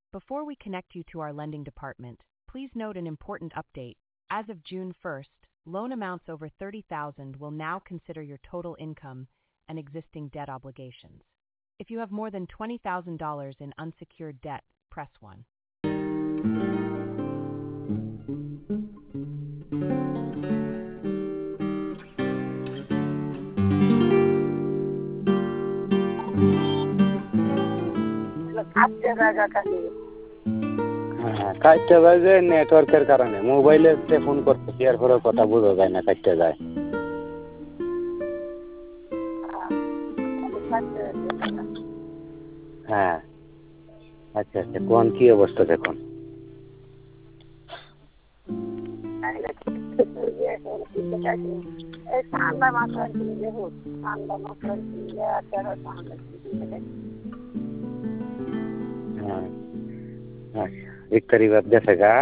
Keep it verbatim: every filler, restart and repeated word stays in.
Before we connect you to our lending department, please note an important update. As of June first, loan amounts over thirty thousand dollars will now consider your total income and existing debt obligations. If you have more than twenty thousand dollars in unsecured debt, press one. হ্যাঁ, কাটতে যায় যে নেটওয়ার্কের কারণে মোবাইলে phone করতেছি এরপরে কথা বোঝা যায় না, কাটতে যায়। হ্যাঁ, আচ্ছা আচ্ছা, কোন কি অবস্থা দেখুন? हाँ, अच्छा, एक तारीख अब जैसेगा